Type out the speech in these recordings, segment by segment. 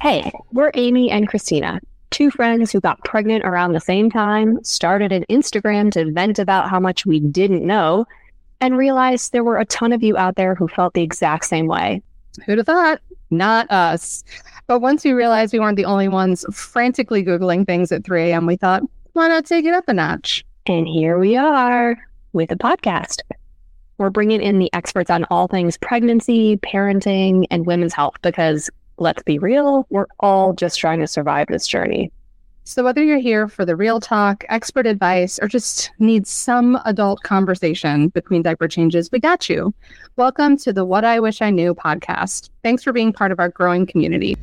Hey, we're Amy and Christina, two friends who got pregnant around the same time, started an Instagram to vent about how much we didn't know, and realized there were a ton of you out there who felt the exact same way. Who'd have thought? Not us. But once we realized we weren't the only ones frantically Googling things at 3 a.m., we thought, why not take it up a notch? And here we are with a podcast. We're bringing in the experts on all things pregnancy, parenting, and women's health because, let's be real, we're all just trying to survive this journey. So whether you're here for the real talk, expert advice, or just need some adult conversation between diaper changes, we got you. Welcome to the What I Wish I Knew podcast. Thanks for being part of our growing community.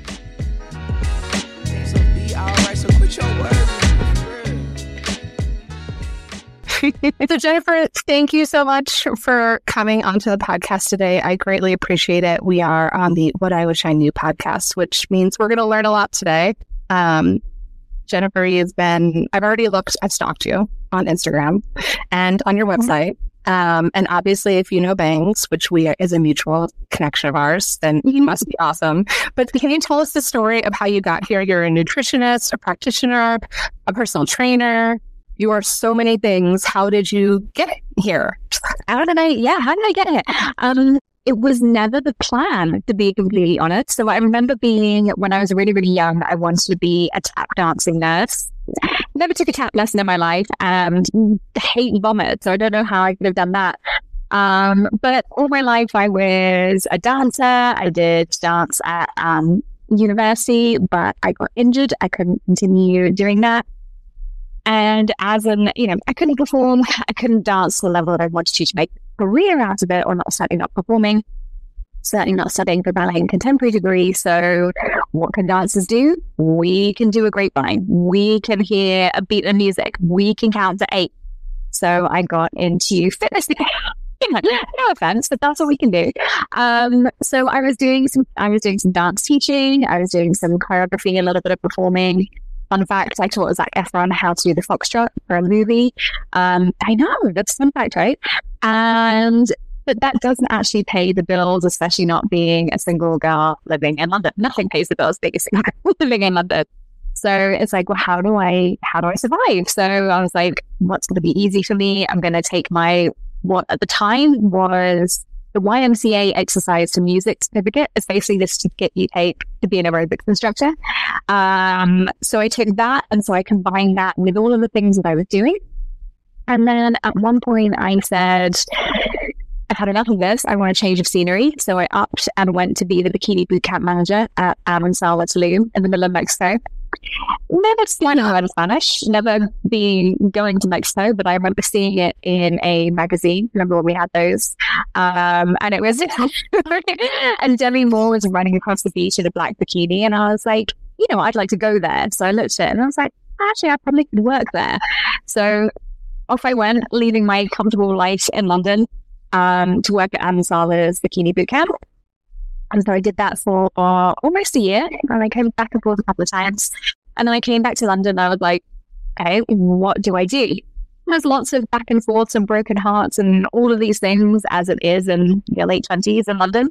So Jennifer, thank you so much for coming onto the podcast today. I greatly appreciate it. We are on the What I Wish I Knew podcast, which means we're going to learn a lot today. Jennifer, I've stalked you on Instagram and on your website. And obviously, if you know Bangs, which is a mutual connection of ours, then you must be awesome. But can you tell us the story of how you got here? You're a nutritionist, a practitioner, a personal trainer. You are so many things. How did you get here? How did I get it? It was never the plan, to be completely honest. So I remember when I was really, really young, I wanted to be a tap dancing nurse. Never took a tap lesson in my life and hate vomit. So I don't know how I could have done that. But all my life I was a dancer. I did dance at university, but I got injured. I couldn't continue doing that. And I couldn't perform. I couldn't dance to the level that I wanted to make a career out of it, or certainly not performing, certainly not studying for ballet and contemporary degree. So what can dancers do? We can do a grapevine. We can hear a beat of music. We can count to 8. So I got into fitness. No offense, but that's what we can do. So I was doing some dance teaching. I was doing some choreography, a little bit of performing. Fun fact, I taught Zac Efron how to do the foxtrot for a movie. I know, that's a fun fact, right? But that doesn't actually pay the bills, especially not being a single girl living in London. Nothing pays the bills being a single girl living in London. So it's like, well, how do I survive? So I was like, what's going to be easy for me? I'm going to take what at the time was the YMCA exercise to music certificate. It's basically the certificate you take to be an aerobics instructor. So I took that, and so I combined that with all of the things that I was doing. And then at one point I said, I've had enough of this. I want a change of scenery. So I upped and went to be the bikini boot camp manager at Amansala Tulum in the middle of Mexico. Never learned Spanish, never been going to Mexico, but I remember seeing it in a magazine. Remember when we had those? And it was, and Demi Moore was running across the beach in a black bikini. And I was like, I'd like to go there. So I looked at it and I was like, actually, I probably could work there. So off I went, leaving my comfortable life in London to work at Amansala's bikini boot camp. And so I did that for almost a year, and I came back and forth a couple of times. And then I came back to London, and I was like, okay, what do I do? There's lots of back and forths and broken hearts and all of these things, as it is in your late 20s in London.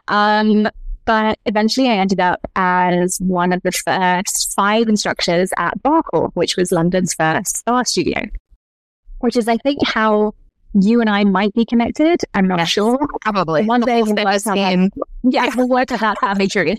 But eventually I ended up as one of the first 5 instructors at Barkle, which was London's first spa studio, which is, I think, how you and I might be connected. I'm not sure. Probably. One day we'll work out that family tree.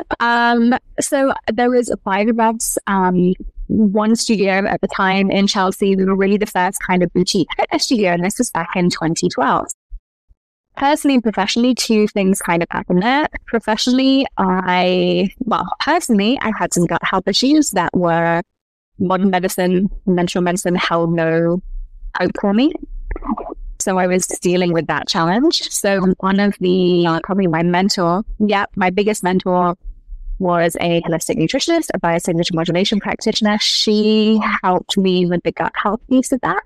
So there was 5 of us, one studio at the time in Chelsea. We were really the first kind of boutique fitness studio, and this was back in 2012. Personally and professionally, 2 things kind of happened there. Professionally, I had some gut health issues that were modern medicine, conventional medicine held no hope for me. So I was dealing with that challenge. So one of probably my biggest mentor was a holistic nutritionist, a biosignature modulation practitioner. She helped me with the gut health piece of that.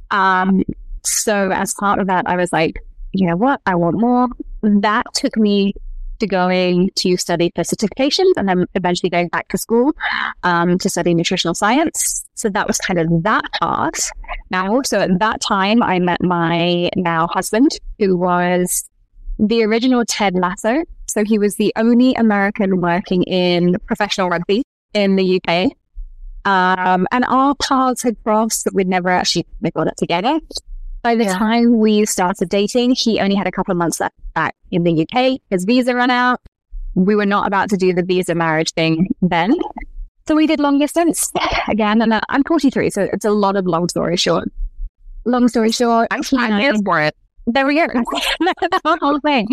So as part of that, I was like, you know what? I want more. That took me to going to study for certifications and then eventually going back to school to study nutritional science. So that was kind of that part. Now, also at that time, I met my now husband, who was the original Ted Lasso. So he was the only American working in professional rugby in the UK. And our paths had crossed, but we'd never actually got it together. By the time we started dating, he only had a couple of months left back in the UK. His visa ran out. We were not about to do the visa marriage thing then. So we did long distance again. And I'm 43, so it's a lot of long story short. Long story short, I'm here for it. There we go. The whole thing.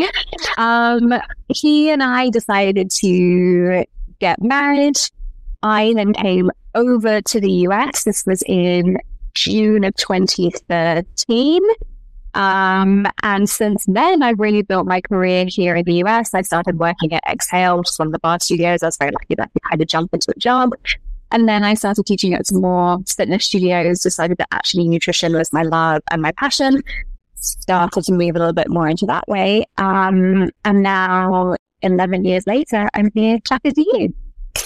He and I decided to get married. I then came over to the US. This was in June of 2013. And since then, I've really built my career here in the US. I started working at Exhale, which is one of the bar studios. I was very lucky that I had to jump into a job. And then I started teaching at some more fitness studios, decided that actually nutrition was my love and my passion. Started to move a little bit more into that way. And now, 11 years later, I'm here chatting to you.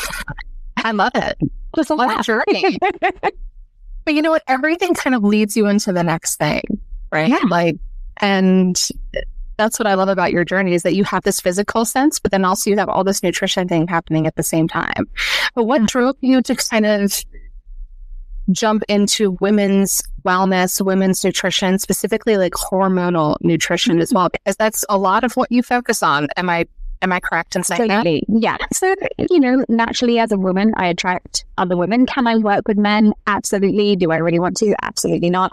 I love it. Just a journey. But you know what? Everything kind of leads you into the next thing, right? Yeah. And that's what I love about your journey is that you have this physical sense, but then also you have all this nutrition thing happening at the same time. But what drove you to kind of jump into women's wellness, women's nutrition, specifically like hormonal nutrition as well? Because that's a lot of what you focus on. Am I correct in saying that? Yeah. So, naturally as a woman, I attract other women. Can I work with men? Absolutely. Do I really want to? Absolutely not.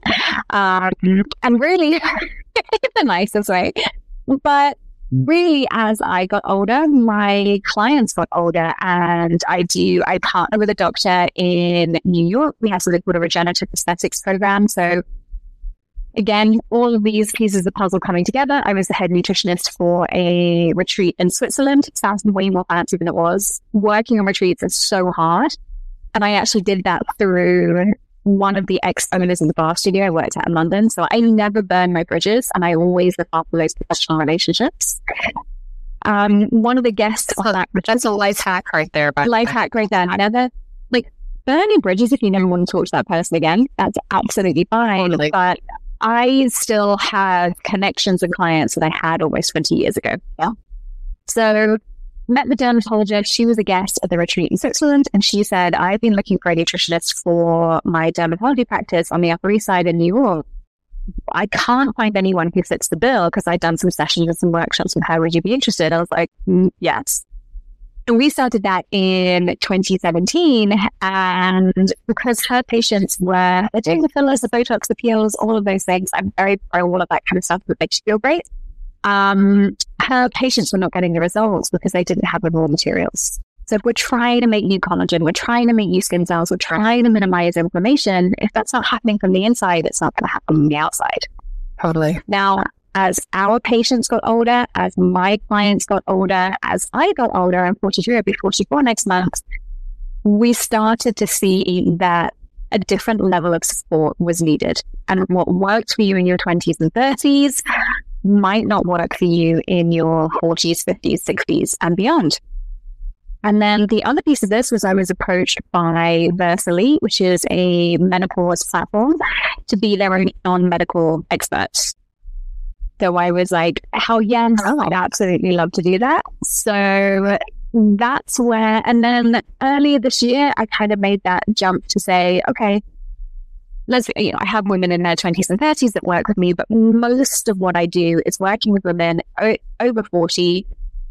And really, the nicest way. But really, as I got older, my clients got older, and I partner with a doctor in New York. We have something called a regenerative aesthetics program. So again, all of these pieces of the puzzle coming together. I was the head nutritionist for a retreat in Switzerland. It sounds way more fancy than it was. Working on retreats is so hard. And I actually did that through one of the ex-owners in the bar studio I worked at in London. So I never burn my bridges, and I always look after those professional relationships. One of the guests on that retreat, that's a life hack right there. Life hack right there. Never, burning bridges, if you never want to talk to that person again, that's absolutely fine. Totally. But I still have connections and clients that I had almost 20 years ago. Yeah. So met the dermatologist. She was a guest at the retreat in Switzerland. And she said, I've been looking for a nutritionist for my dermatology practice on the Upper East Side in New York. I can't find anyone who fits the bill because I'd done some sessions and some workshops with her. Would you be interested? I was like, yes. And we started that in 2017. And because her patients they're doing the fillers, the Botox, the peels, all of those things. I'm very pro all of that kind of stuff that makes you feel great. Her patients were not getting the results because they didn't have the raw materials. So if we're trying to make new collagen, we're trying to make new skin cells, we're trying to minimize inflammation. If that's not happening from the inside, it's not going to happen from the outside. Totally. Now, as our patients got older, as my clients got older, as I got older, I'm 43, I'll be 44 next month, we started to see that a different level of support was needed. And what worked for you in your 20s and 30s might not work for you in your 40s, 50s, 60s, and beyond. And then the other piece of this was I was approached by Versali, which is a menopause platform, to be their own non-medical experts. So I was like, hell yes, I'd absolutely love to do that. So that's where, and then earlier this year, I kind of made that jump to say, okay, I have women in their 20s and 30s that work with me, but most of what I do is working with women over 40.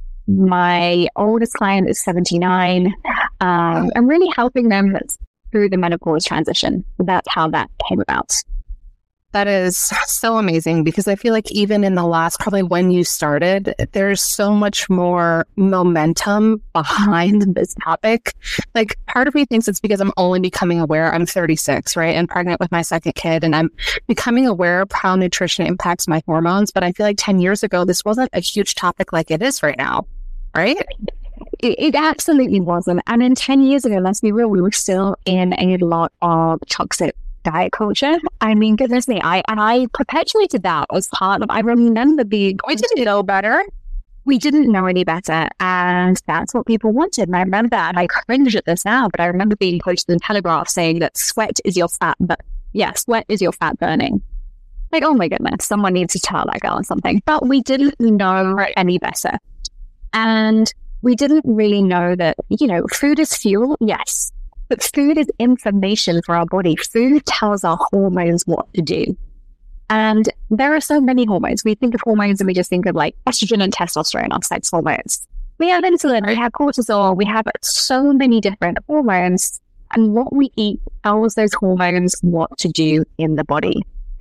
My oldest client is 79. I'm really helping them through the menopause transition. That's how that came about. That is so amazing because I feel like even in the last, probably when you started, there's so much more momentum behind this topic. Like part of me thinks it's because I'm only becoming aware. I'm 36, right? And pregnant with my second kid. And I'm becoming aware of how nutrition impacts my hormones. But I feel like 10 years ago, this wasn't a huge topic like it is right now, right? It absolutely wasn't. And in 10 years ago, let's be real, we were still in a lot of toxic diet culture. I mean, goodness me, I perpetuated that as part of, I remember being, we didn't know better. We didn't know any better. And that's what people wanted. And I remember that, and I cringe at this now, but I remember being posted in Telegraph saying that sweat is your fat burning. Like, oh my goodness, someone needs to tell that girl something. But we didn't know any better. And we didn't really know that, food is fuel, yes. But food is information for our body. Food tells our hormones what to do. And there are so many hormones. We think of hormones and we just think of like estrogen and testosterone, our sex hormones. We have insulin, we have cortisol, we have so many different hormones. And what we eat tells those hormones what to do in the body.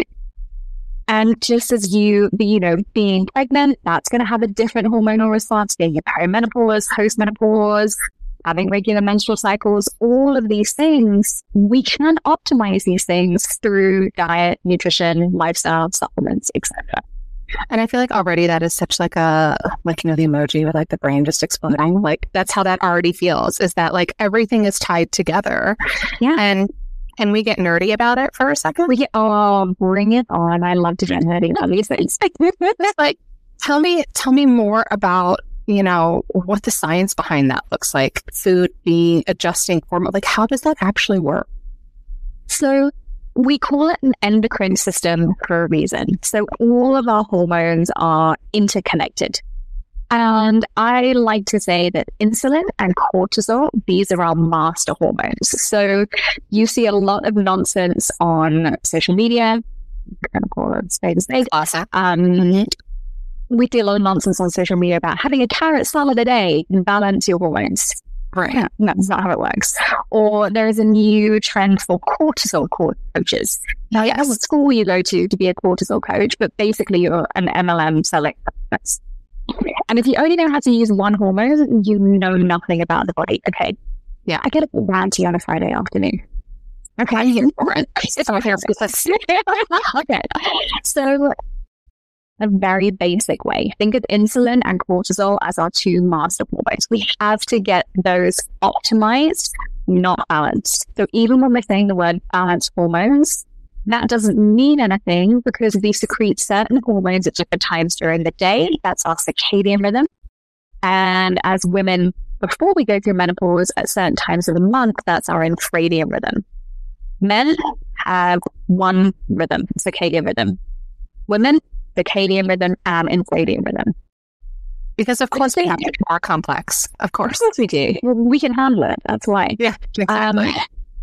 And just as being pregnant, that's going to have a different hormonal response, being in perimenopause, postmenopause, having regular menstrual cycles, all of these things, we can optimize these things through diet, nutrition, lifestyle, supplements, etc. And I feel like already that is such like the emoji with like the brain just exploding. Like that's how that already feels, is that like everything is tied together. Yeah. And can we get nerdy about it for a second? Bring it on. I love to get nerdy about these things. Like, tell me more about, what the science behind that looks like. Food being adjusting hormone. Like, how does that actually work? So we call it an endocrine system for a reason. So all of our hormones are interconnected. And I like to say that insulin and cortisol, these are our master hormones. So you see a lot of nonsense on social media. I'm going to call it spade a spade. Awesome. We see a lot of nonsense on social media about having a carrot salad a day and balance your hormones. Right. Yeah, that's not how it works. Or there is a new trend for cortisol coaches. Now, yeah, what school you go to be a cortisol coach, but basically you're an MLM selling. And if you only know how to use one hormone, you know nothing about the body. Okay. Yeah. I get a bit ranty on a Friday afternoon. Okay. It's our therapist. Okay. So a very basic way, think of insulin and cortisol as our two master hormones. We have to get those optimized, not balanced. So even when we're saying the word balanced hormones, that doesn't mean anything because we secrete certain hormones at different times during the day. That's our circadian rhythm. And as women, before we go through menopause at certain times of the month, that's our infradian rhythm. Men have one rhythm, circadian rhythm. Women, circadian rhythm and infradian rhythm. Because of course they have to be more complex. Of course. Of course we do. We can handle it. That's why. Yeah, exactly.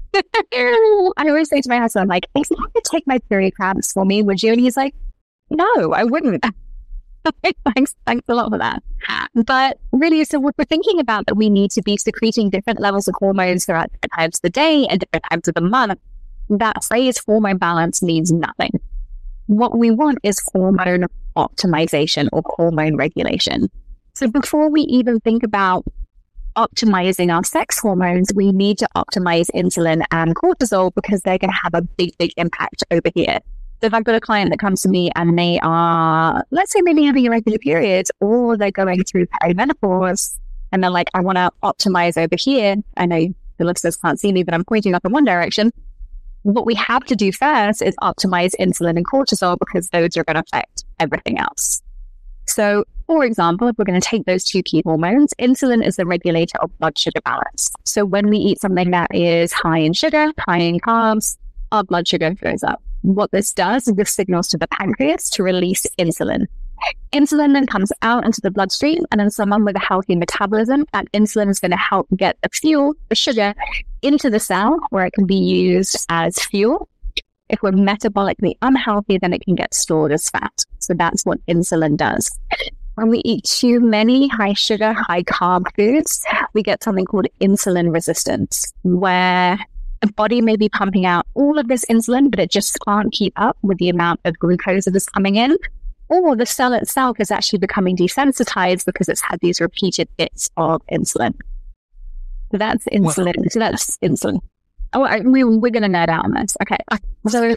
I always say to my husband, like, if you could take my period cramps for me, would you? And he's like, no, I wouldn't. Thanks a lot for that. But really, so what we're thinking about that we need to be secreting different levels of hormones throughout different times of the day and different times of the month. That phrase hormone balance means nothing. What we want is hormone optimization or hormone regulation. So before we even think about optimizing our sex hormones, we need to optimize insulin and cortisol because they're going to have a big, big impact over here. So if I've got a client that comes to me and they are, let's say maybe having irregular periods or they're going through perimenopause and they're like, I want to optimize over here. I know the listeners can't see me, but I'm pointing up in one direction. What we have to do first is optimize insulin and cortisol because those are going to affect everything else. So, for example, if we're going to take those two key hormones, insulin is the regulator of blood sugar balance. So when we eat something that is high in sugar, high in carbs, our blood sugar goes up. What this does is this signals to the pancreas to release insulin. Insulin then comes out into the bloodstream, and in someone with a healthy metabolism, that insulin is going to help get the fuel, the sugar, into the cell where it can be used as fuel. If we're metabolically unhealthy, then it can get stored as fat. So that's what insulin does. When we eat too many high sugar, high carb foods, we get something called insulin resistance, where the body may be pumping out all of this insulin, but it just can't keep up with the amount of glucose that is coming in. Or the cell itself is actually becoming desensitized because it's had these repeated hits of insulin. So that's insulin. Wow. So that's insulin. Oh, we're going to nerd out on this. Okay. So,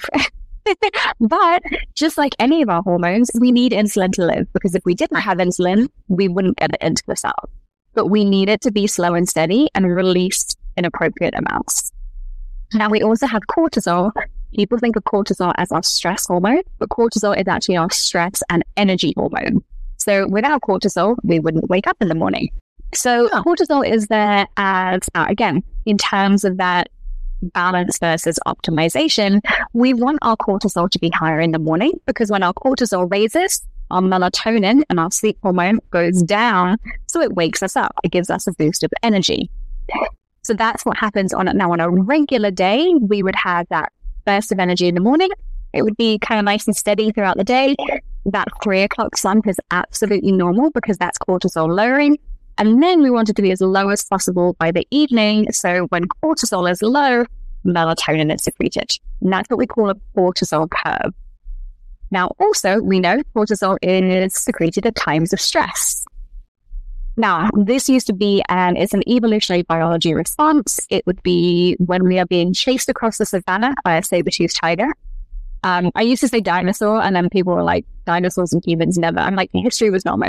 but just like any of our hormones, we need insulin to live because if we didn't have insulin, we wouldn't get it into the cell. But we need it to be slow and steady and released in appropriate amounts. Now, we also have cortisol. People think of cortisol as our stress hormone, but cortisol is actually our stress and energy hormone. So without cortisol, we wouldn't wake up in the morning. So cortisol is there as, again, in terms of that balance versus optimization, we want our cortisol to be higher in the morning, because when our cortisol raises, our melatonin and our sleep hormone goes down. So it wakes us up. It gives us a boost of energy. So that's what happens on a regular day. We would have that burst of energy in the morning. It would be kind of nice and steady throughout the day. That 3 o'clock slump is absolutely normal because that's cortisol lowering. And then we want it to be as low as possible by the evening. So when cortisol is low, melatonin is secreted. And that's what we call a cortisol curve. Now, also, we know cortisol is secreted at times of stress. Now, this used to be it's an evolutionary biology response. It would be when we are being chased across the savannah by a saber-toothed tiger. I used to say dinosaur, and then people were like, dinosaurs and humans never. I'm like, history was not my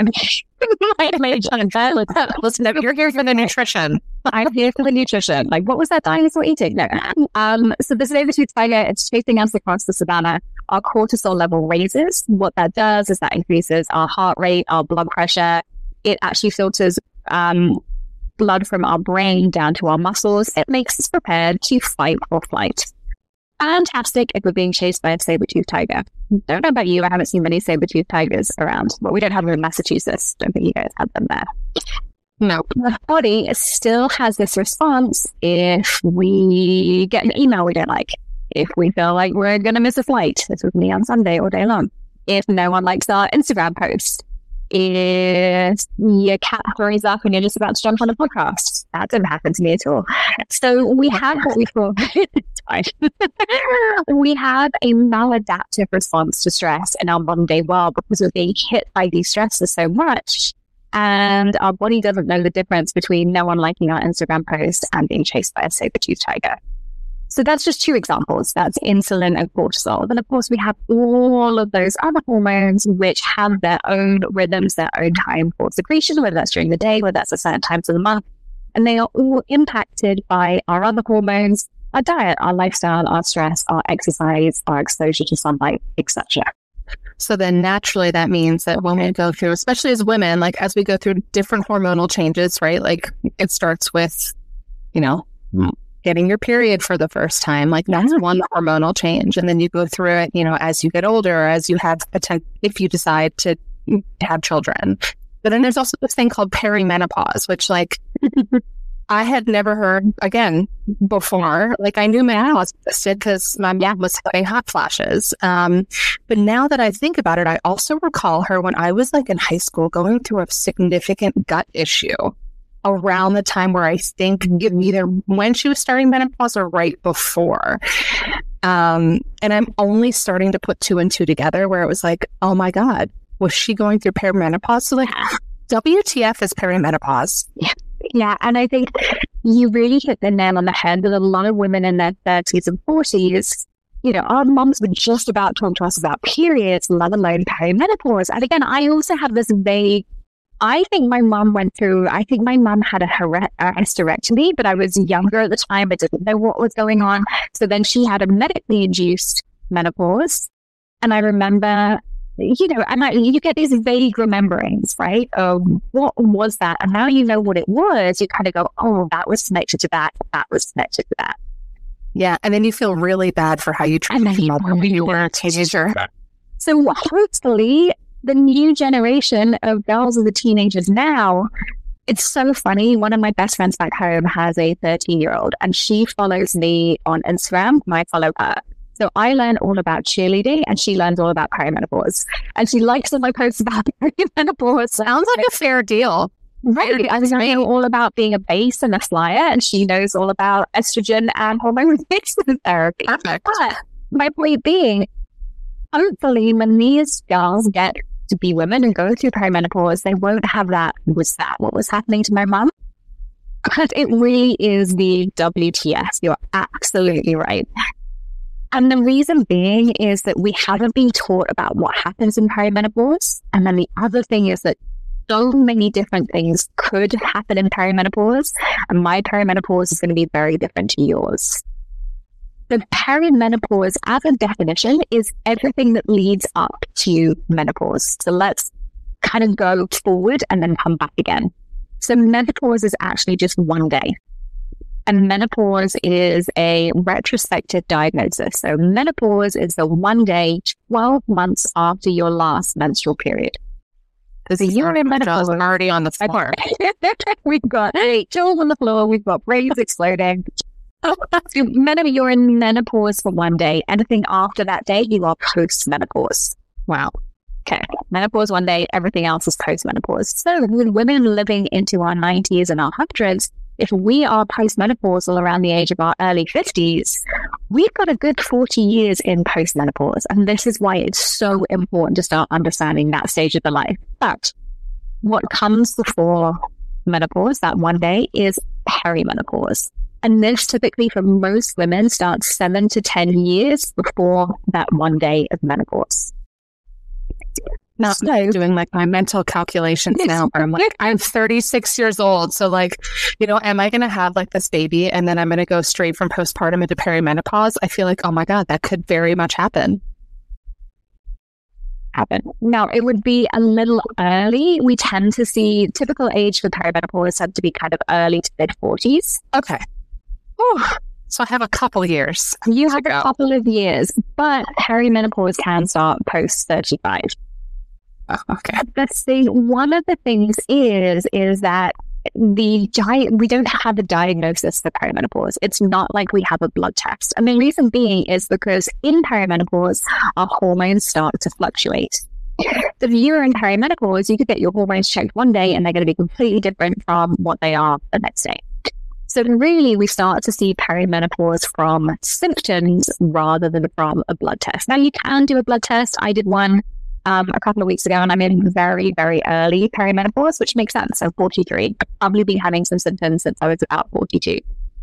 Listen, you're here for the nutrition. I'm here for the nutrition. Like, what was that dinosaur eating? No. So the saber-toothed tiger, it's chasing us across the savannah. Our cortisol level raises. What that does is that increases our heart rate, our blood pressure. It actually filters blood from our brain down to our muscles. It makes us prepared to fight or flight. Fantastic if we're being chased by a saber-toothed tiger. Don't know about you, I haven't seen many saber-toothed tigers around. Well, we don't have them in Massachusetts. Don't think you guys have them there. No. The body still has this response if we get an email we don't like. If we feel like we're going to miss a flight. This was me on Sunday all day long. If no one likes our Instagram post. If your cat hurries up and you're just about to jump on a podcast. That didn't happen to me at all. So we have what we call we have a maladaptive response to stress in our modern day world because we're being hit by these stresses so much. And our body doesn't know the difference between no one liking our Instagram post and being chased by a saber-toothed tiger. So that's just 2 examples. That's insulin and cortisol. Then, of course, we have all of those other hormones which have their own rhythms, their own time for secretion, whether that's during the day, whether that's at certain times of the month. And they are all impacted by our other hormones, our diet, our lifestyle, our stress, our exercise, our exposure to sunlight, etc. So then naturally that means that when we go through, especially as women, like as we go through different hormonal changes, right? Like it starts with, getting your period for the first time, like that's one hormonal change. And then you go through it, as you get older, as you have if you decide to have children. But then there's also this thing called perimenopause, which like I had never heard again before. Like I knew menopause existed because my mom was having hot flashes. But now that I think about it, I also recall her when I was like in high school going through a significant gut issue around the time where I think either when she was starting menopause or right before. And I'm only starting to put 2 and 2 together where it was like, oh my God, was she going through perimenopause? So like, WTF is perimenopause. Yeah. And I think you really hit the nail on the head that a lot of women in their 30s and 40s, our moms were just about to talk to us about periods, let alone perimenopause. And again, I also have this vague, I think my mom had a hysterectomy, but I was younger at the time. I didn't know what was going on. So then she had a medically induced menopause. And I remember, you get these vague rememberings, right? What was that? And now you know what it was. You kind of go, oh, that was connected to that. That was connected to that. Yeah. And then you feel really bad for how you treated your mother when you were a teenager. So hopefully the new generation of girls and the teenagers now, it's so funny. One of my best friends back home has a 13-year-old and she follows me on Instagram and I follow her. So I learn all about cheerleading and she learns all about perimenopause. And she likes all my posts about perimenopause. Sounds like a fair deal. Right. I know all about being a base and a flyer and she knows all about estrogen and hormone replacement therapy. Perfect. But my point being, hopefully when these girls get to be women and go through perimenopause, they won't have that. Was that what was happening to my mom? But it really is the WTF. You're absolutely right. And the reason being is that we haven't been taught about what happens in perimenopause. And then the other thing is that so many different things could happen in perimenopause. And my perimenopause is going to be very different to yours. The perimenopause, as a definition, is everything that leads up to menopause. So let's kind of go forward and then come back again. So menopause is actually just one day. And menopause is a retrospective diagnosis. So menopause is the one day, 12 months after your last menstrual period. So you're in menopause already on the floor. We've got chills on the floor. We've got brains exploding. You're in menopause for one day. Anything after that day, you are post-menopause. Wow. Okay. Menopause one day, everything else is post-menopause. So with women living into our 90s and our 100s, if we are post-menopausal around the age of our early 50s, we've got a good 40 years in post-menopause. And this is why it's so important to start understanding that stage of the life. But what comes before menopause, that one day, is perimenopause. And this typically for most women starts 7 to 10 years before that one day of menopause. Now I'm doing like my mental calculations now where I'm like, I'm 36 years old. So like, am I going to have like this baby and then I'm going to go straight from postpartum into perimenopause? I feel like, oh my God, that could very much happen. Now, it would be a little early. We tend to see typical age for perimenopause tend to be kind of early to mid 40s. Okay. Whew. So I have a couple of years. You have a couple of years, but perimenopause can start post 35. Oh, okay. One of the things is that we don't have a diagnosis for perimenopause. It's not like we have a blood test. And the reason being is because in perimenopause, our hormones start to fluctuate. So if you're in perimenopause, you could get your hormones checked one day and they're going to be completely different from what they are the next day. So really, we start to see perimenopause from symptoms rather than from a blood test. Now, you can do a blood test. I did one a couple of weeks ago, and I'm in very, very early perimenopause, which makes sense. So 43. I've probably been having some symptoms since I was about 42.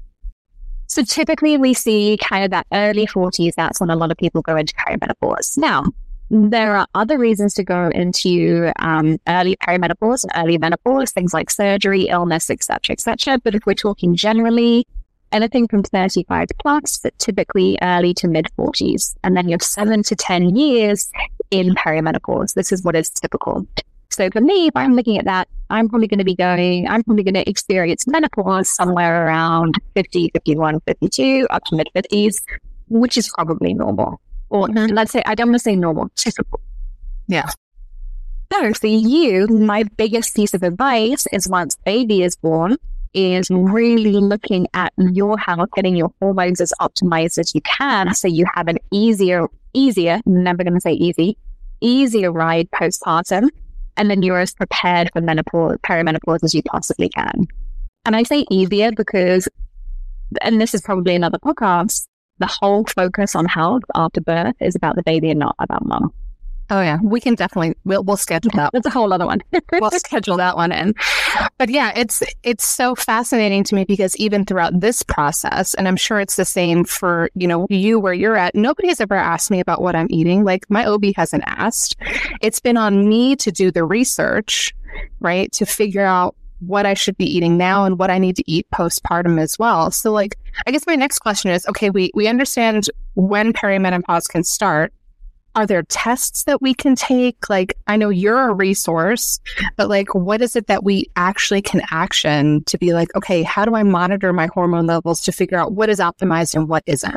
So typically we see kind of that early 40s. That's when a lot of people go into perimenopause. Now, there are other reasons to go into early perimenopause and early menopause, things like surgery, illness, etc. But if we're talking generally, anything from 35 plus, but typically early to mid 40s. And then you have 7 to 10 years in perimenopause. This is what is typical. So for me, if I'm looking at that, I'm probably going to experience menopause somewhere around 50, 51, 52, up to mid 50s, which is probably normal. Or let's say, I don't want to say normal, typical. Yeah. So for you, my biggest piece of advice is once baby is born, is really looking at your health, getting your hormones as optimized as you can so you have an easier, never going to say easier ride postpartum, and then you're as prepared for perimenopause as you possibly can. And I say easier because, and this is probably another podcast, the whole focus on health after birth is about the baby and not about mom. Oh yeah, we can definitely, we'll schedule that. That's a whole other one. We'll schedule that one in. But yeah, it's so fascinating to me because even throughout this process, and I'm sure it's the same for, you where you're at, nobody has ever asked me about what I'm eating. Like my OB hasn't asked. It's been on me to do the research, right? To figure out what I should be eating now and what I need to eat postpartum as well. So like, I guess my next question is, okay, we understand when perimenopause can start. Are there tests that we can take? Like, I know you're a resource, but like, what is it that we actually can action to be like, okay, how do I monitor my hormone levels to figure out what is optimized and what isn't?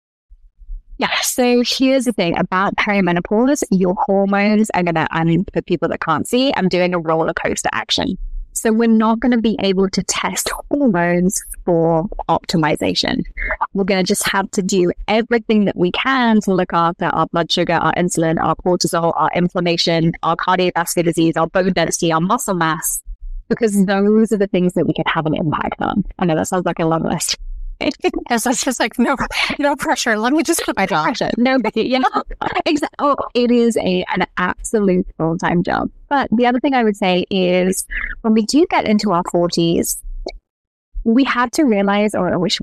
Yeah. So here's the thing about perimenopause, your hormones are for people that can't see, I'm doing a roller coaster action. So we're not going to be able to test hormones for optimization. We're going to just have to do everything that we can to look after our blood sugar, our insulin, our cortisol, our inflammation, our cardiovascular disease, our bone density, our muscle mass, because those are the things that we could have an impact on. I know that sounds like a long list. Yes, it's just like, no pressure. Let me just put my job. No, exactly. Oh, it is an absolute full-time job. But the other thing I would say is when we do get into our 40s, we have to realize, or we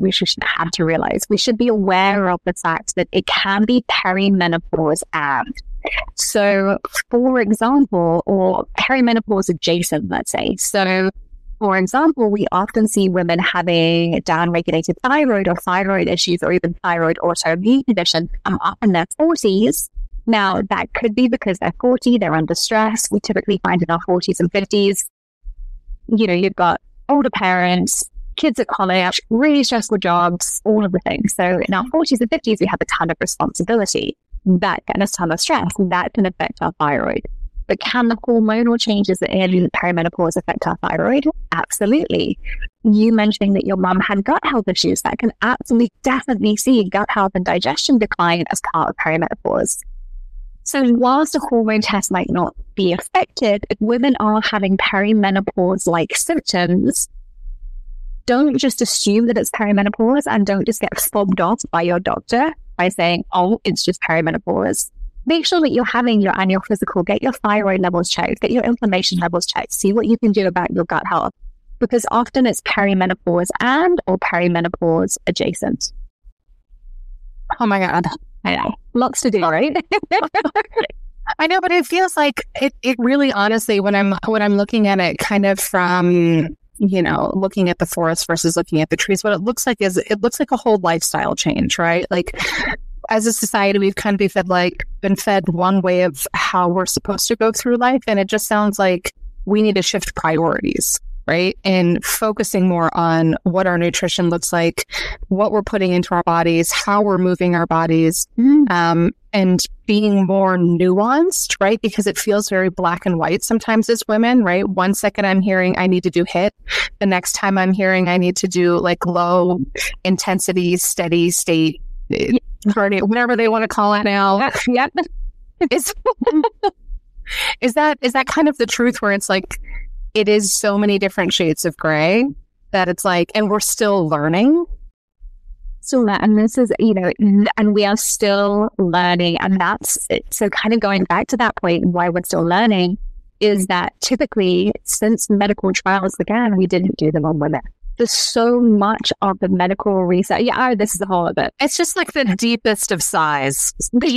should be aware of the fact that it can be perimenopause and. So, for example, or perimenopause adjacent, let's say. So, for example, we often see women having downregulated thyroid or thyroid issues or even thyroid autoimmune condition up in their 40s. Now, that could be because they're 40, they're under stress. We typically find in our 40s and 50s, you've got older parents, kids at college, really stressful jobs, all of the things. So in our 40s and 50s, we have a ton of responsibility. That can a ton of stress, and that can affect our thyroid. But can the hormonal changes that in perimenopause affect our thyroid? Absolutely. You mentioning that your mum had gut health issues, that can absolutely definitely see gut health and digestion decline as part of perimenopause. So whilst a hormone test might not be affected, if women are having perimenopause-like symptoms, don't just assume that it's perimenopause and don't just get fobbed off by your doctor by saying, oh, it's just perimenopause. Make sure that you're having your annual physical, get your thyroid levels checked, get your inflammation levels checked, see what you can do about your gut health, because often it's perimenopause and or perimenopause adjacent. Oh my God. I know. Lots to do, right? I know, but it feels like it really honestly, when I'm looking at it kind of from, looking at the forest versus looking at the trees, what it looks like is it looks like a whole lifestyle change, right? Like as a society, we've kind of been fed one way of how we're supposed to go through life. And it just sounds like we need to shift priorities, right? And focusing more on what our nutrition looks like, what we're putting into our bodies, how we're moving our bodies, and being more nuanced, right? Because it feels very black and white sometimes as women, right? One second I'm hearing I need to do HIIT. The next time I'm hearing I need to do like low intensity, steady state, whatever they want to call it now. Yep. Is that kind of the truth where it's like, it is so many different shades of gray that it's like, and we're still learning. So, and this is, and we are still learning. And that's it. So kind of going back to that point, why we're still learning is that typically since medical trials began, we didn't do them on women. There's so much of the medical research. Yeah, this is the whole of it. It's just like the deepest of sighs.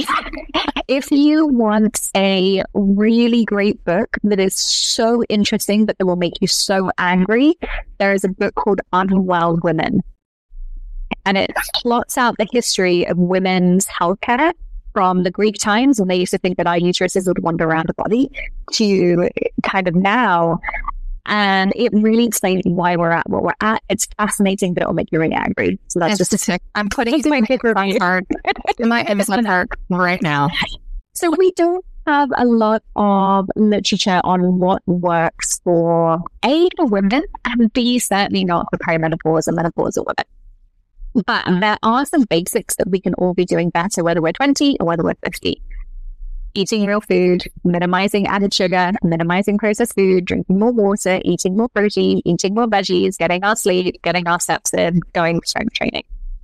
If you want a really great book that is so interesting that will make you so angry, there is a book called Unwell Women. And it plots out the history of women's healthcare from the Greek times when they used to think that our uteruses would wander around the body to kind of now. And it really explains why we're at what we're at. It's fascinating, but it will make you really angry. So that's just a tick. I'm putting my finger on my heart in my Amazon heart right now. So we don't have a lot of literature on what works for A, for women, and B, certainly not for perimenopause and menopausal women. But there are some basics that we can all be doing better, whether we're 20 or whether we're 50. Eating real food, minimizing added sugar, minimizing processed food, drinking more water, eating more protein, eating more veggies, getting our sleep, getting our steps in, going to strength training.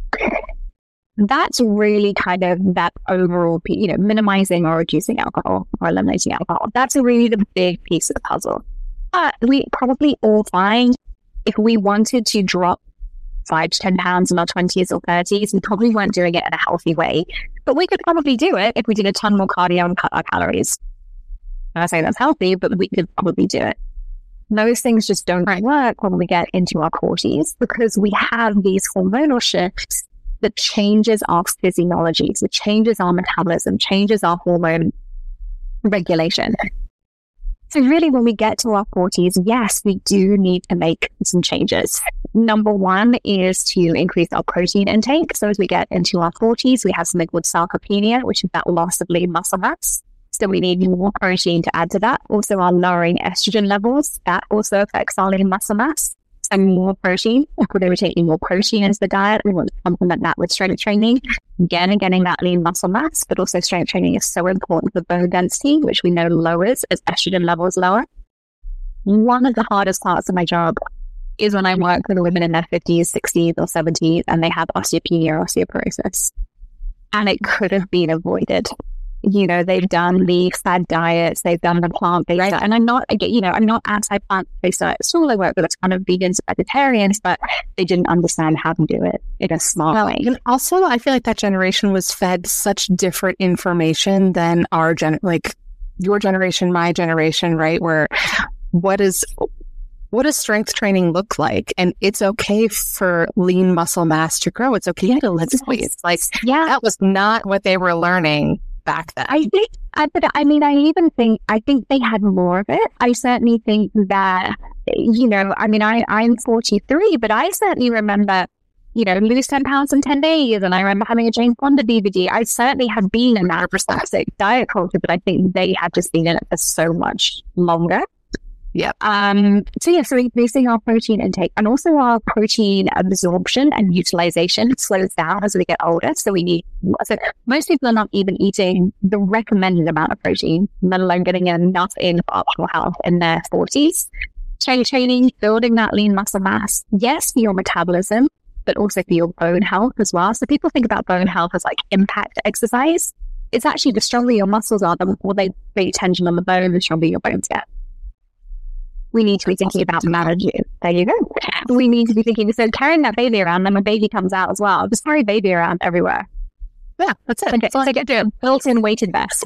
That's really kind of that overall, minimizing or reducing alcohol or eliminating alcohol. That's really the big piece of the puzzle. But we probably all find if we wanted to drop 5 to 10 pounds in our 20s or 30s, we probably weren't doing it in a healthy way. But we could probably do it if we did a ton more cardio and cut our calories. I'm not saying that's healthy, but we could probably do it. Those things just don't work when we get into our 40s because we have these hormonal shifts that changes our physiology, so changes our metabolism, changes our hormone regulation. So really, when we get to our 40s, yes, we do need to make some changes. Number one is to increase our protein intake. So as we get into our 40s, we have something called sarcopenia, which is that loss of lean muscle mass. So we need more protein to add to that. Also, our lowering estrogen levels, that also affects our lean muscle mass. So more protein. If we're taking more protein into the diet, we want to complement that with strength training. Again, and getting that lean muscle mass, but also strength training is so important for bone density, which we know lowers as estrogen levels lower. One of the hardest parts of my job is when I work with women in their 50s, 60s, or 70s, and they have osteopenia or osteoporosis. And it could have been avoided. They've done the fad diets, they've done the plant-based diet. And I'm not anti-plant-based diet at all. I work with a ton of vegans and vegetarians, but they didn't understand how to do it in a smart way. And also, I feel like that generation was fed such different information than our your generation, my generation, right? Where what does strength training look like? And it's okay for lean muscle mass to grow. It's okay to lift weights. That was not what they were learning back then. I think But I mean, I think they had more of it. I certainly think that, I mean, I'm 43, but I certainly remember, lose 10 pounds in 10 days. And I remember having a Jane Fonda DVD. I certainly had been in that classic diet culture, but I think they had just been in it for so much longer. Yep. So increasing our protein intake and also our protein absorption and utilization slows down as we get older. So most people are not even eating the recommended amount of protein, let alone getting enough in for optimal health in their 40s. Training, building that lean muscle mass, yes, for your metabolism, but also for your bone health as well. So people think about bone health as like impact exercise. It's actually the stronger your muscles are, the more they create tension on the bone, the stronger your bones get. We need to be thinking about managing. There you go. We need to be thinking, so carrying that baby around, then when baby comes out as well, just carry baby around everywhere. Yeah, that's it. Okay, so get a built-in weighted vest.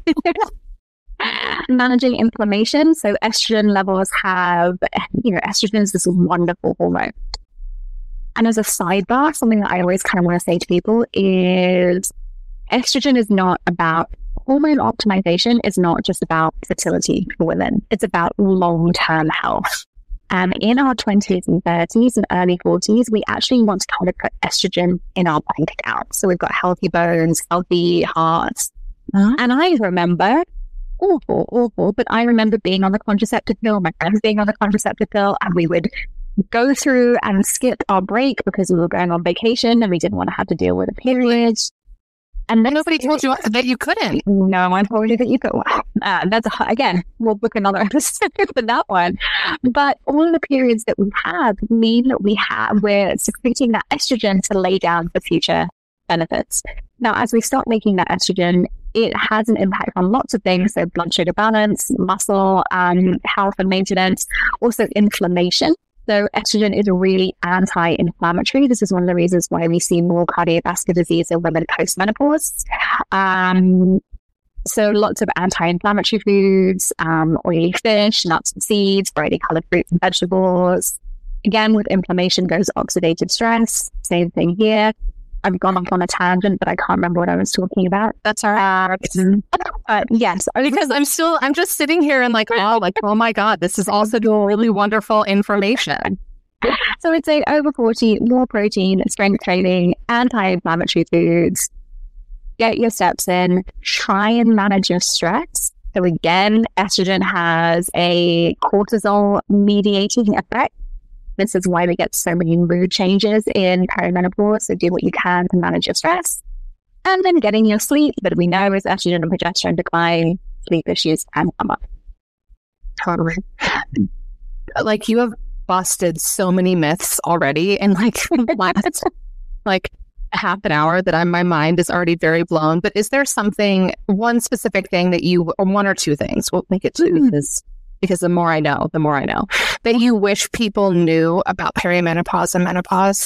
Managing inflammation. So estrogen levels estrogen is this wonderful hormone. And as a sidebar, something that I always kind of want to say to people is estrogen is not about hormone optimization is not just about fertility for women. It's about long-term health. And in our 20s and 30s and early 40s, we actually want to kind of put estrogen in our bank account. So we've got healthy bones, healthy hearts. And I remember, awful, but I remember being on the contraceptive pill, my friends being on the contraceptive pill, and we would go through and skip our break because we were going on vacation and we didn't want to have to deal with a period. And then nobody told you that you couldn't. No, I told you that you could. Again, we'll book another episode for that one. But all of the periods that we have mean that we're secreting that estrogen to lay down for future benefits. Now, as we start making that estrogen, it has an impact on lots of things. So blood sugar balance, muscle, health and maintenance, also inflammation. So estrogen is really anti-inflammatory. This is one of the reasons why we see more cardiovascular disease in women post-menopause. So lots of anti-inflammatory foods, oily fish, nuts and seeds, brightly colored fruits and vegetables. Again, with inflammation goes oxidative stress. Same thing here. I've gone off on a tangent, but I can't remember what I was talking about. That's all right. Yes. Because I'm just sitting here and oh my God, this is also really wonderful information. So I'd say over 40, more protein, strength training, anti-inflammatory foods, get your steps in, try and manage your stress. So again, estrogen has a cortisol mediating effect. This is why we get so many mood changes in perimenopause. So do what you can to manage your stress. And then getting your sleep. But we know as estrogen and progesterone decline, sleep issues can come up. Totally. Like you have busted so many myths already in last half an hour that my mind is already very blown. But is there one specific thing that or one or two things, we'll make it two, because the more I know, that you wish people knew about perimenopause and menopause?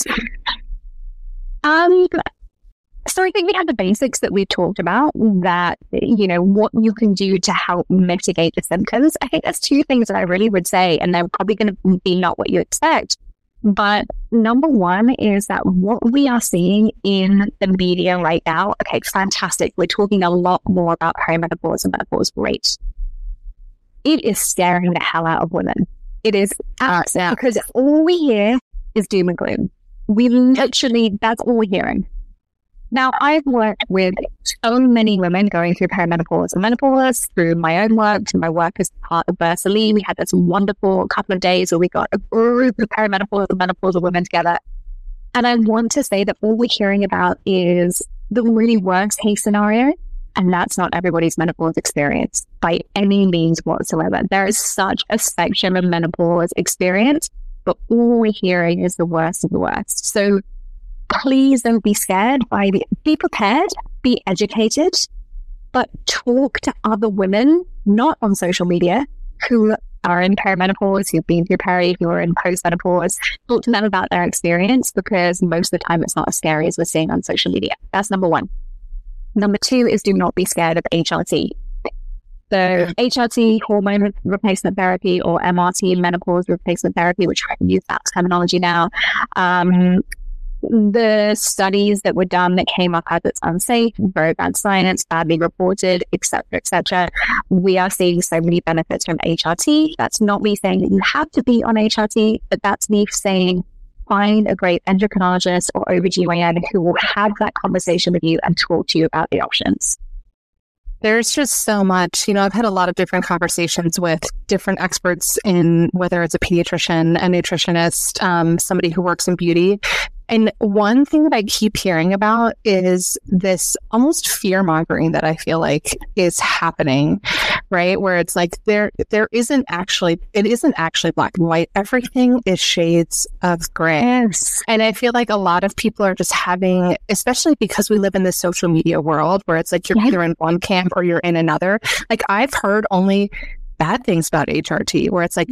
So I think we have the basics that we talked about, that, what you can do to help mitigate the symptoms. I think there's two things that I really would say, and they're probably going to be not what you expect. But number one is that what we are seeing in the media right now, okay, fantastic. We're talking a lot more about perimenopause and menopause. Great. It is scaring the hell out of women. It is because all we hear is doom and gloom. That's all we're hearing. Now, I've worked with so many women going through perimenopause and menopause through my own work, to my work as part of Versailles. We had this wonderful couple of days where we got a group of perimenopause and menopausal women together. And I want to say that all we're hearing about is the really worst case scenario. And that's not everybody's menopause experience by any means whatsoever. There is such a spectrum of menopause experience, but all we're hearing is the worst of the worst. So please don't be scared. Be prepared, be educated, but talk to other women, not on social media, who are in perimenopause, who've been through peri, who are in postmenopause. Talk to them about their experience, because most of the time it's not as scary as we're seeing on social media. That's number one. Number two is do not be scared of HRT. So HRT, hormone replacement therapy, or MRT, menopause replacement therapy, which I use that terminology now. the studies that were done that came up as it's unsafe, very bad science, badly reported, etc., we are seeing so many benefits from HRT. That's not me saying that you have to be on HRT, but that's me saying find a great endocrinologist or OBGYN who will have that conversation with you and talk to you about the options. There's just so much, I've had a lot of different conversations with different experts in whether it's a pediatrician, a nutritionist, somebody who works in beauty. And one thing that I keep hearing about is this almost fear mongering that I feel like is happening, right? Where it's like it isn't actually black and white. Everything is shades of gray. Yes. And I feel like a lot of people are just having, especially because we live in this social media world where it's like you're either in one camp or you're in another. Like I've heard only bad things about HRT where it's like,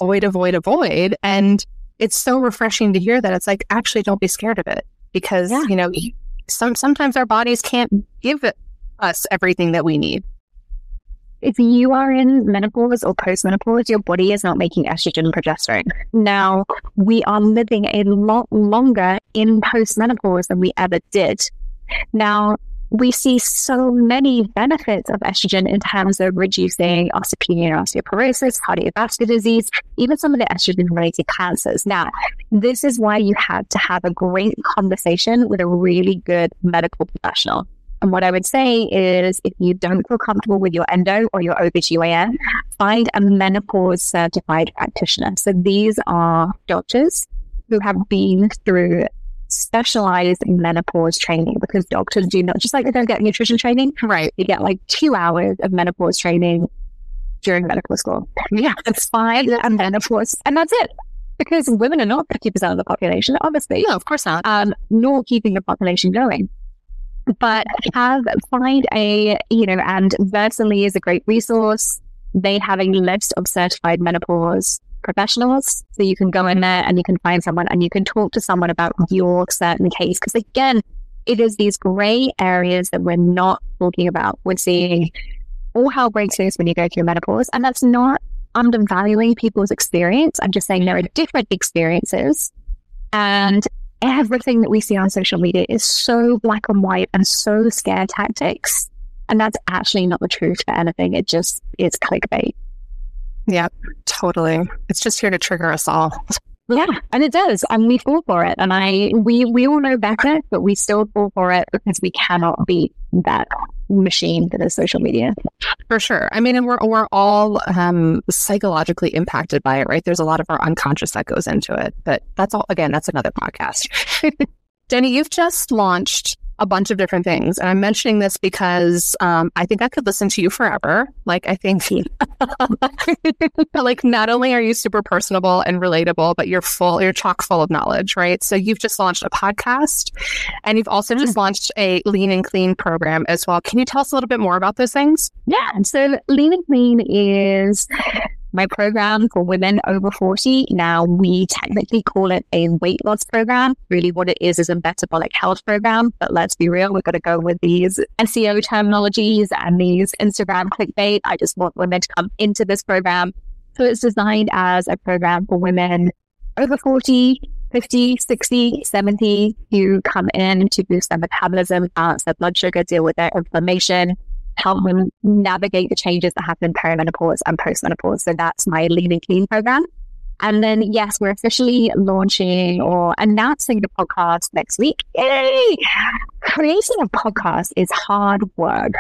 avoid. And it's so refreshing to hear that it's like, actually, don't be scared of it because, sometimes our bodies can't give us everything that we need. If you are in menopause or postmenopause, your body is not making estrogen and progesterone. Now, we are living a lot longer in postmenopause than we ever did. Now, we see so many benefits of estrogen in terms of reducing osteopenia and osteoporosis, cardiovascular disease, even some of the estrogen-related cancers. Now, this is why you have to have a great conversation with a really good medical professional. And what I would say is if you don't feel comfortable with your endo or your OBGYN, find a menopause certified practitioner. So these are doctors who have been through specialized in menopause training because doctors do not, just like they don't get nutrition training, right? You get like 2 hours of menopause training during medical school. Yeah, it's fine. And menopause, and that's it. Because women are not 50% of the population, obviously. No, of course not. Nor keeping the population going. But find a, and Versally is a great resource. They have a list of certified menopause professionals. So you can go in there and you can find someone and you can talk to someone about your certain case. Because again, it is these gray areas that we're not talking about. We're seeing all hell breaks loose when you go through menopause. And that's not undervaluing people's experience. I'm just saying there are different experiences. And everything that we see on social media is so black and white and so scare tactics. And that's actually not the truth for anything. It's clickbait. Yeah, totally. It's just here to trigger us all. Yeah, and it does. And we fall for it. And we all know better, but we still fall for it because we cannot beat that machine that is social media. For sure. I mean, and we're all psychologically impacted by it, right? There's a lot of our unconscious that goes into it. But that's all, again, that's another podcast. Denny, you've just launched a bunch of different things. And I'm mentioning this because I think I could listen to you forever. Like, I think like not only are you super personable and relatable, but you're chock full of knowledge, right? So you've just launched a podcast and you've also just launched a Lean and Clean program as well. Can you tell us a little bit more about those things? Yeah. So Lean and Clean is my program for women over 40. Now, we technically call it a weight loss program. Really what it is a metabolic health program. But let's be real, we've got to go with these SEO terminologies and these Instagram clickbait. I just want women to come into this program. So it's designed as a program for women over 40, 50, 60, 70 who come in to boost their metabolism, balance their blood sugar, deal with their inflammation, help them navigate the changes that happen in perimenopause and postmenopause. So that's my Lean and Clean program. And then, yes, we're officially launching or announcing the podcast next week. Yay! Creating a podcast is hard work.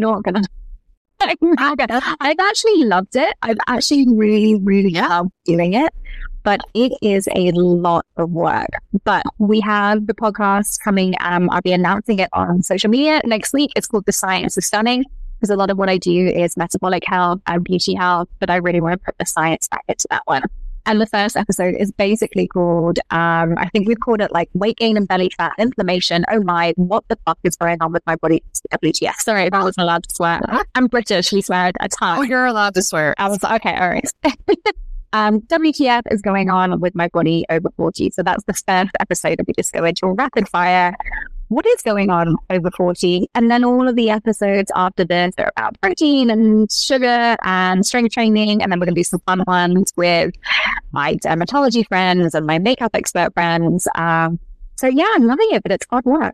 I've actually loved it. I've actually really, really loved doing it. But it is a lot of work. But we have the podcast coming. I'll be announcing it on social media next week. It's called The Science of Stunning, because a lot of what I do is metabolic health and beauty health, but I really want to put the science back into that one. And the first episode is basically called, I think we've called it like weight gain and belly fat inflammation. Oh my, what the fuck is going on with my body? WTF. Sorry, I wasn't allowed to swear. I'm British, we swear a ton. Oh, you're allowed to swear. I was like, okay, all right. WTF is going on with my body over 40. So that's the first episode that we just go into a rapid fire. What is going on over 40? And then all of the episodes after this are about protein and sugar and strength training. And then we're going to do some fun ones with my dermatology friends and my makeup expert friends. So yeah, I'm loving it, but it's hard work.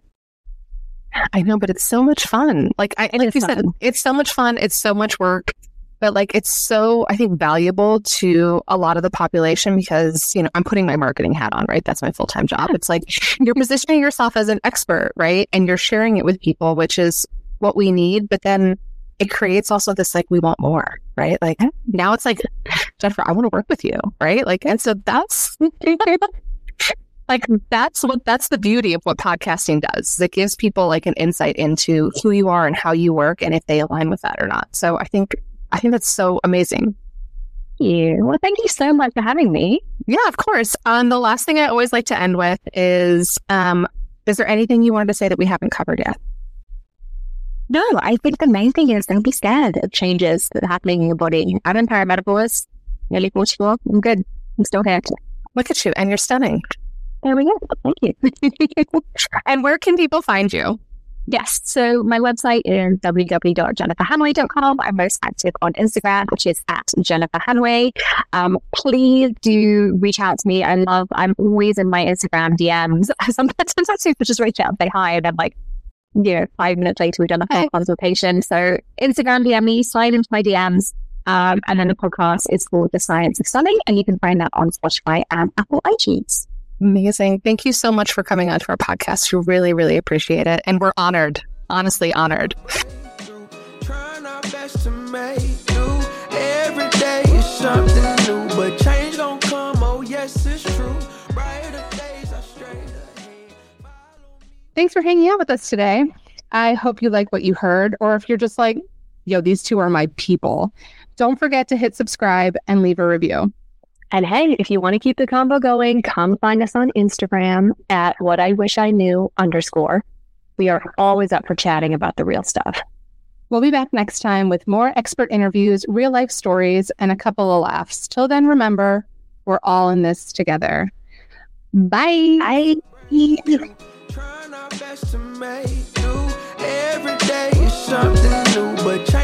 I know, but it's so much fun. Like you said, it's so much fun. It's so much work, but like, it's so, I think, valuable to a lot of the population because, I'm putting my marketing hat on, right? That's my full-time job. It's like you're positioning yourself as an expert, right? And you're sharing it with people, which is what we need. But then it creates also this, like, we want more, right? Like now it's like, Jennifer, I want to work with you, right? Like, and so that's like, that's the beauty of what podcasting does. It gives people like an insight into who you are and how you work and if they align with that or not. So I think that's so amazing. Yeah. Well, thank you so much for having me. Yeah, of course. The last thing I always like to end with is there anything you wanted to say that we haven't covered yet? No, I think the main thing is don't be scared of changes that are happening in your body. I'm in perimenopause, nearly 44. I'm good. I'm still here. Look at you. And you're stunning. There we go. Thank you. And where can people find you? Yes. So my website is www.jenniferhanway.com. I'm most active on Instagram, which is @JenniferHanway. Please do reach out to me. I'm always in my Instagram DMs. Sometimes people just reach out and say hi, and I'm like, 5 minutes later, we've done a full consultation. So Instagram DM me, slide into my DMs. And then the podcast is called The Science of Stunning, and you can find that on Spotify and Apple iTunes. Amazing. Thank you so much for coming onto our podcast. We really, really appreciate it. And we're honored, honestly honored. Trying our best to make do. Every day is something new, but change don't come. Oh, yes, it's true. Brighter days are straight ahead. Thanks for hanging out with us today. I hope you like what you heard, or if you're just like, these two are my people, don't forget to hit subscribe and leave a review. And hey, if you want to keep the combo going, come find us on Instagram at @whatIwishIknew_. We are always up for chatting about the real stuff. We'll be back next time with more expert interviews, real life stories, and a couple of laughs. Till then, remember, we're all in this together. Bye. Bye. Trying our best to make do. Every day is something new, but change